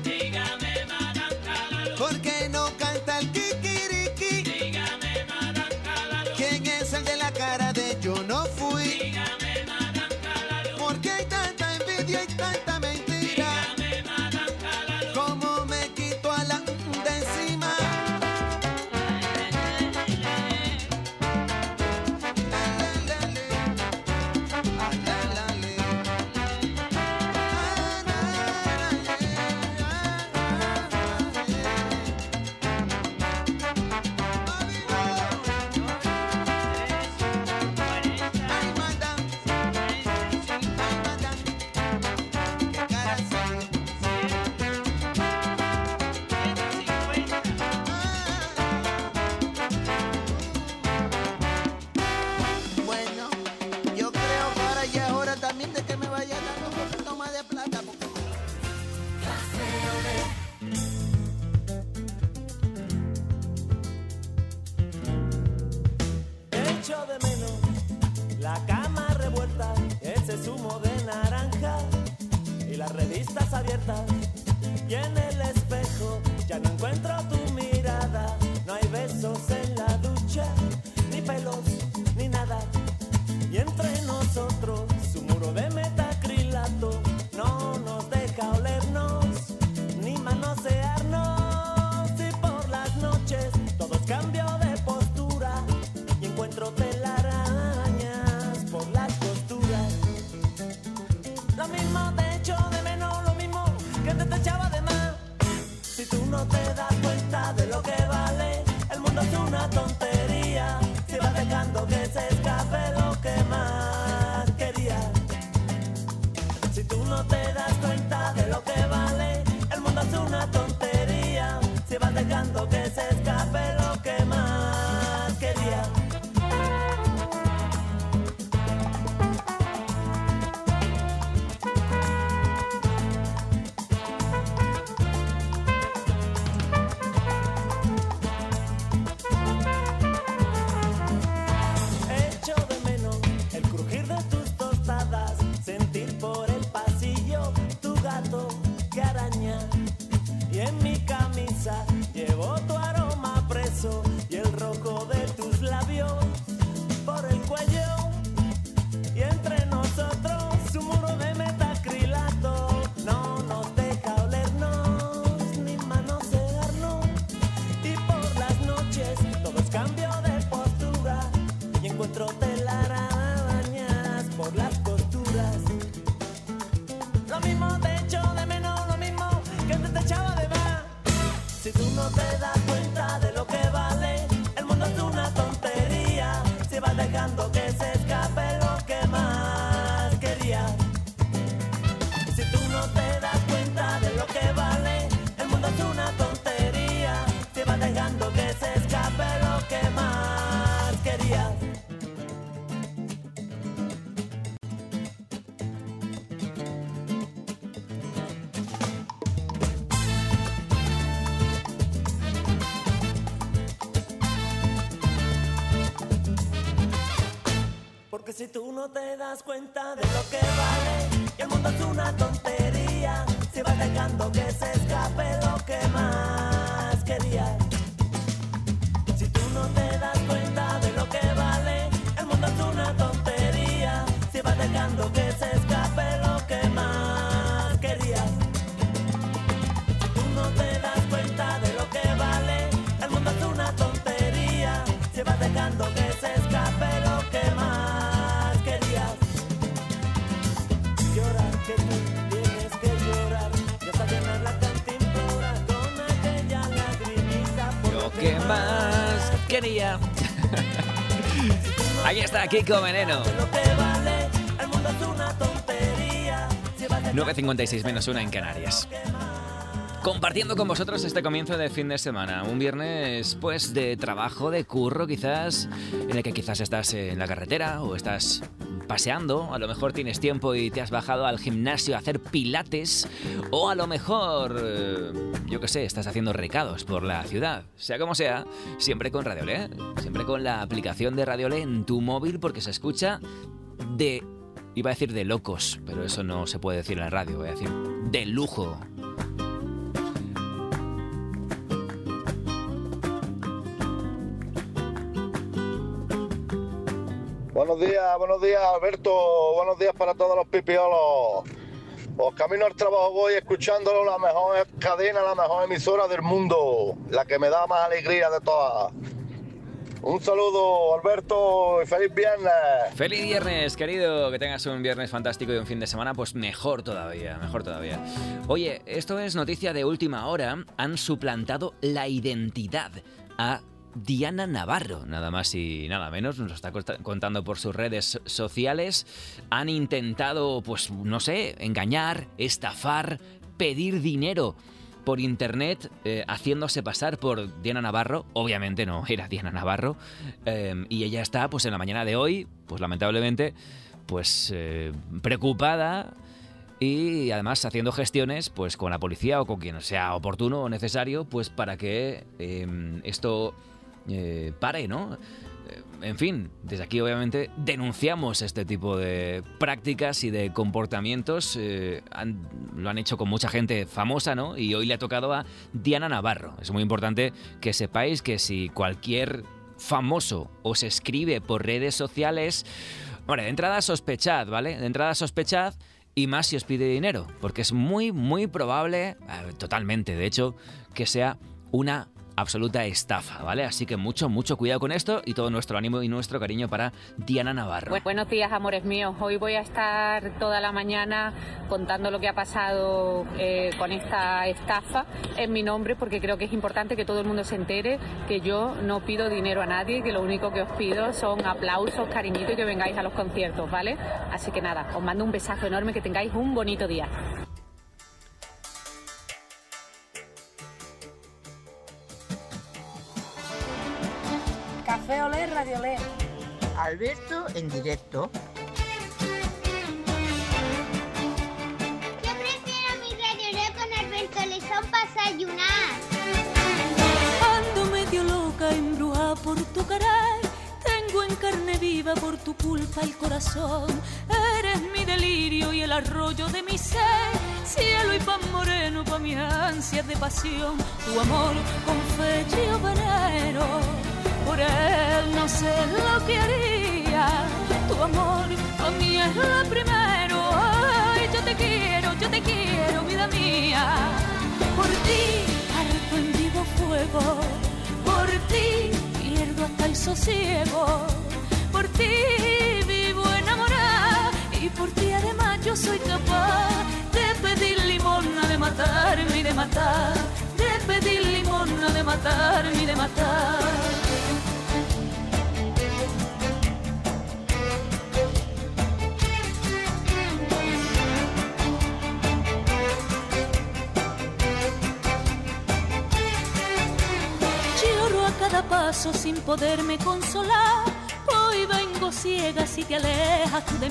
¿Por qué no canta el kikiriki? Dígame, Madame Calalú. ¿Quién es el de la cara de yo no fui? Dígame, Madame Calalú. ¿Por qué hay tanta envidia y tanta mentira? Dígame, Madame Calalú. ¿Cómo me quito a la de encima? Echo de menos la cama revuelta, ese zumo de naranja y las revistas abiertas. Y en el espejo ya no encuentro tu mirada. No hay besos en la ducha, ni pelos, ni nada. Y entre nosotros su muro de metacrilato no nos deja olernos ni manosearnos. Y por las noches todos cambio de postura y encuentro telarañas por las costuras. Lo mismo te echo de menos, lo mismo que te, te echaba de más. Si tú no te das cuenta de lo que vale, el mundo es una Porque si tú no te das cuenta de lo que vale, y el mundo es una tontería, si vas dejando que se escape lo que más querías. Si tú no te das cuenta de lo que vale, el mundo es una tontería, si vas dejando que se escape lo que más querías. Si tú no te das cuenta de lo que vale, el mundo es una tontería, si vas dejando que se escape lo que más querías. Llorar, que tú tienes que llorar, y hasta llenar la cantimplora con aquella lagrimita. Lo que más quería. Ahí está Kiko Veneno. nueve cincuenta y seis menos una en Canarias. Compartiendo con vosotros este comienzo de fin de semana. Un viernes, pues, de trabajo, de curro, quizás, en el que quizás estás en la carretera o estás paseando. A lo mejor tienes tiempo y te has bajado al gimnasio a hacer pilates. O a lo mejor, eh, yo qué sé, estás haciendo recados por la ciudad. Sea como sea, siempre con Radiolé. Siempre con la aplicación de Radiolé en tu móvil, porque se escucha de... Iba a decir de locos, pero eso no se puede decir en la radio. Voy a decir de lujo. Buenos días, buenos días Alberto, buenos días para todos los pipiolos. Pues camino al trabajo voy escuchándolo, la mejor cadena, la mejor emisora del mundo, la que me da más alegría de todas. Un saludo Alberto y feliz viernes. Feliz viernes, querido, que tengas un viernes fantástico y un fin de semana pues mejor todavía, mejor todavía. Oye, esto es noticia de última hora, han suplantado la identidad a Diana Navarro, nada más y nada menos, nos lo está contando por sus redes sociales. Han intentado, pues no sé, engañar, estafar, pedir dinero por internet, eh, haciéndose pasar por Diana Navarro. Obviamente no era Diana Navarro, eh, y ella está, pues en la mañana de hoy, pues lamentablemente, pues eh, preocupada y además haciendo gestiones, pues con la policía o con quien sea oportuno o necesario, pues para que eh, esto Eh, pare, ¿no? Eh, en fin, desde aquí obviamente denunciamos este tipo de prácticas y de comportamientos. Eh, han, lo han hecho con mucha gente famosa, ¿no? Y hoy le ha tocado a Diana Navarro. Es muy importante que sepáis que si cualquier famoso os escribe por redes sociales, bueno, de entrada sospechad, ¿vale? De entrada sospechad, y más si os pide dinero, porque es muy, muy probable, eh, totalmente, de hecho, que sea una absoluta estafa, ¿vale? Así que mucho, mucho cuidado con esto y todo nuestro ánimo y nuestro cariño para Diana Navarro. Buenos días, amores míos. Hoy voy a estar toda la mañana contando lo que ha pasado eh, con esta estafa en mi nombre, porque creo que es importante que todo el mundo se entere que yo no pido dinero a nadie, que lo único que os pido son aplausos, cariñitos y que vengáis a los conciertos, ¿vale? Así que nada, os mando un besazo enorme, que tengáis un bonito día. Café Olé, Radio Olé. Alberto en directo. Yo prefiero mi Radio Olé con Alberto Lezón para desayunar. Ando medio loca, embrujada por tu caray. Tengo en carne viva por tu culpa el corazón. Eres mi delirio y el arroyo de mi ser. Cielo y pan moreno pa' mis ansias de pasión. Tu amor con fecha y veneno. Por él no sé lo que haría. Tu amor a mí es lo primero. Ay, yo te quiero, yo te quiero, vida mía. Por ti ardo en vivo fuego. Por ti pierdo hasta el sosiego. Por ti vivo enamorada. Y por ti además yo soy capaz de pedir limosna, de matarme y de matar. De pedir limosna, de matarme y de matar. Cada paso sin poderme consolar, hoy vengo ciega si te alejas tú de